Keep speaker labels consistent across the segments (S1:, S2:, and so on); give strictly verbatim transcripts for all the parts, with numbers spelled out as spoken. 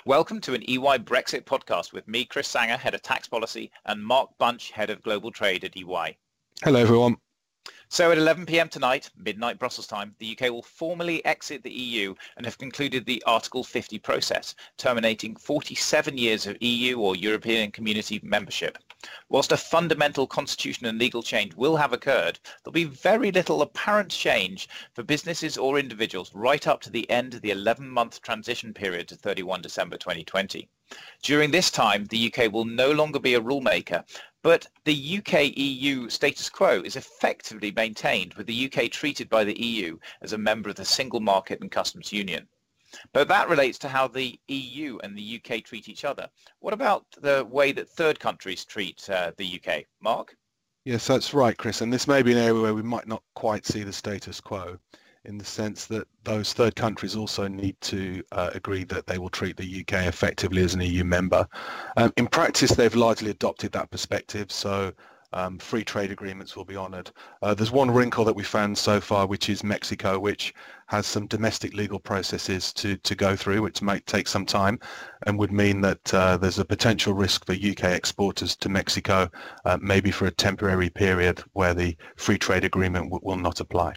S1: Welcome to an E Y Brexit podcast with me, Chris Sanger, Head of Tax Policy, and Mark Bunch, Head of Global Trade at E Y.
S2: Hello, everyone.
S1: So at eleven p m tonight, midnight Brussels time, the U K will formally exit the E U and have concluded the Article fifty process, terminating forty-seven years of E U or European Community membership. Whilst a fundamental constitution and legal change will have occurred, there'll be very little apparent change for businesses or individuals right up to the end of the eleven-month transition period to thirty-first of December twenty twenty. During this time, the U K will no longer be a rule maker, but the U K E U status quo is effectively maintained, with the U K treated by the E U as a member of the Single Market and Customs Union. But that relates to how the E U and the U K treat each other. What about the way that third countries treat uh, the U K? Mark?
S2: Yes, that's right, Chris. And this may be an area where we might not quite see the status quo, in the sense that those third countries also need to uh, agree that they will treat the U K effectively as an E U member. Um, in practice, they've largely adopted that perspective, so um, free trade agreements will be honoured. Uh, there's one wrinkle that we found so far, which is Mexico, which has some domestic legal processes to, to go through, which might take some time and would mean that uh, there's a potential risk for U K exporters to Mexico, uh, maybe for a temporary period where the free trade agreement w- will not apply.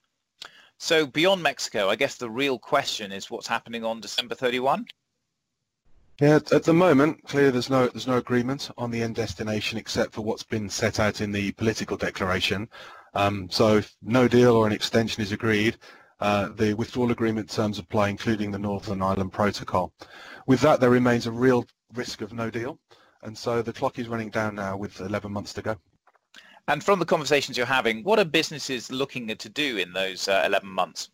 S1: So beyond Mexico, I guess the real question is what's happening on December thirty-first?
S2: Yeah, at the moment, clearly there's no there's no agreement on the end destination except for what's been set out in the political declaration. Um, so if no deal or an extension is agreed, uh, the withdrawal agreement terms apply, including the Northern Ireland Protocol. With that, there remains a real risk of no deal, and so the clock is running down now with eleven months to go.
S1: And from the conversations you're having, what are businesses looking to do in those uh, eleven months?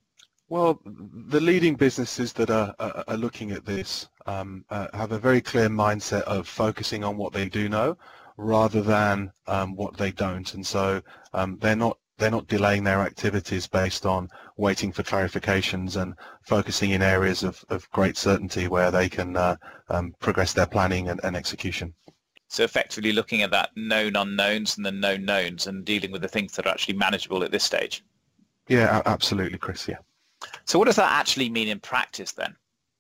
S2: Well, the leading businesses that are, are, are looking at this um, uh, have a very clear mindset of focusing on what they do know rather than um, what they don't, and so um, they're not they're not delaying their activities based on waiting for clarifications and focusing in areas of, of great certainty where they can uh, um, progress their planning and, and execution.
S1: So effectively looking at that known unknowns and the known knowns and dealing with the things that are actually manageable at this stage.
S2: Yeah, absolutely, Chris, yeah.
S1: So what does that actually mean in practice then?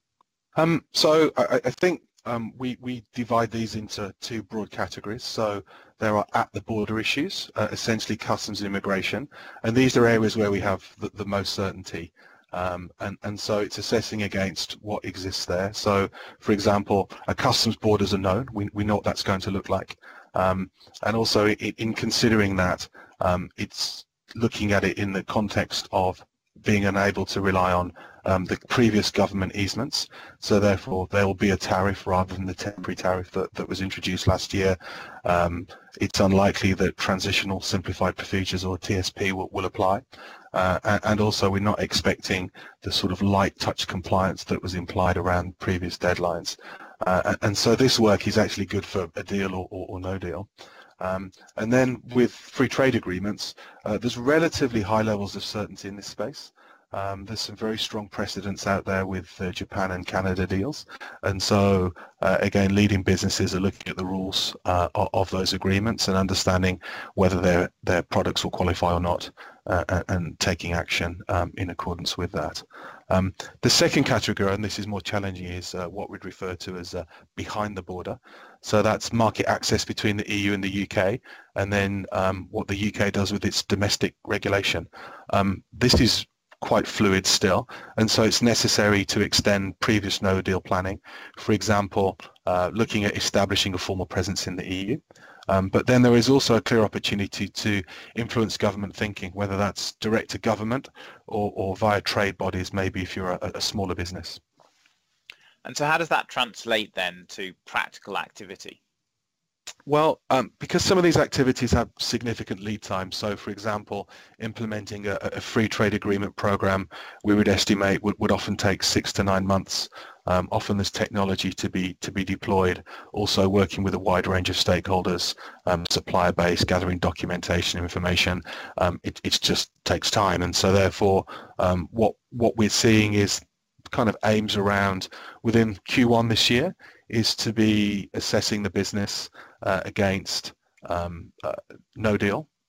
S2: Um, so I, I think um, we, we divide these into two broad categories. So there are at the border issues, uh, essentially customs and immigration, and these are areas where we have the, the most certainty. Um, and, and so it's assessing against what exists there. So, for example, a customs borders are known. We, we know what that's going to look like. Um, and also in, in considering that, um, it's looking at it in the context of being unable to rely on um, the previous government easements. So therefore, there will be a tariff rather than the temporary tariff that, that was introduced last year. Um, it's unlikely that transitional simplified procedures or T S P will, will apply. Uh, and also we're not expecting the sort of light touch compliance that was implied around previous deadlines. Uh, and so this work is actually good for a deal or, or, or no deal. Um, and then with free trade agreements, uh, there's relatively high levels of certainty in this space. Um, there's some very strong precedents out there with uh, Japan and Canada deals, and so uh, again, leading businesses are looking at the rules uh, of, of those agreements and understanding whether their their products will qualify or not, uh, and, and taking action um, in accordance with that. Um, the second category, and this is more challenging, is uh, what we'd refer to as uh, behind the border. So that's market access between the E U and the U K, and then um, what the U K does with its domestic regulation. Um, this is quite fluid still, and so it's necessary to extend previous no-deal planning. For example, uh, looking at establishing a formal presence in the E U. Um, but then there is also a clear opportunity to influence government thinking, whether that's direct to government or, or via trade bodies, maybe if you're a, a smaller business.
S1: And so how does that translate then to practical activity?
S2: Well, um, because some of these activities have significant lead time, so for example, implementing a, a free trade agreement program, we would estimate would, would often take six to nine months. Um, often there's technology to be to be deployed, also working with a wide range of stakeholders, um, supplier base, gathering documentation, information. Um, it it just takes time, and so therefore um, what what we're seeing is kind of aims around within Q one this year is to be assessing the business uh, against um, uh, no deal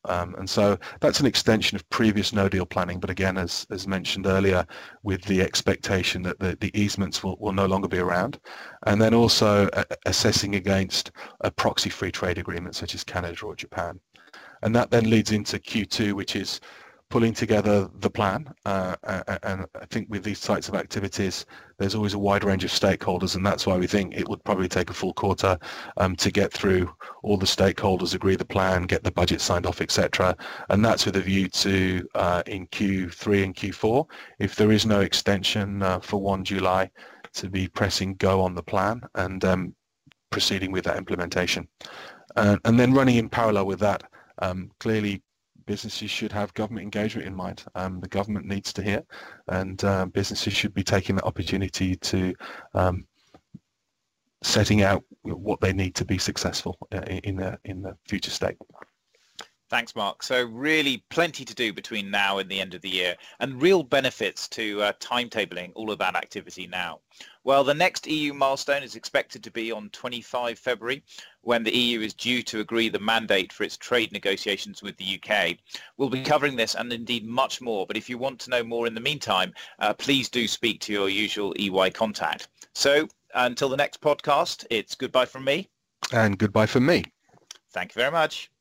S2: Um, and so that's an extension of previous no deal planning, but again, as, as mentioned earlier, with the expectation that the, the easements will, will no longer be around. And then also uh, assessing against a proxy free trade agreement such as Canada or Japan. And that then leads into Q two, which is pulling together the plan, uh, and I think with these types of activities there's always a wide range of stakeholders, and that's why we think it would probably take a full quarter um, to get through all the stakeholders, agree the plan, get the budget signed off, et cetera. And that's with a view to uh, in Q three and Q four, if there is no extension uh, for first of July, to be pressing go on the plan and um, proceeding with that implementation. Uh, and then running in parallel with that, um, clearly businesses should have government engagement in mind. Um, the government needs to hear, and uh, businesses should be taking the opportunity to um, setting out what they need to be successful uh, in the in the future state.
S1: Thanks, Mark. So really plenty to do between now and the end of the year, and real benefits to uh, timetabling all of that activity now. Well, the next E U milestone is expected to be on the twenty-fifth of February, when the E U is due to agree the mandate for its trade negotiations with the U K. We'll be covering this and indeed much more, but if you want to know more in the meantime, uh, please do speak to your usual E Y contact. So until the next podcast, it's goodbye from me.
S2: And goodbye from me.
S1: Thank you very much.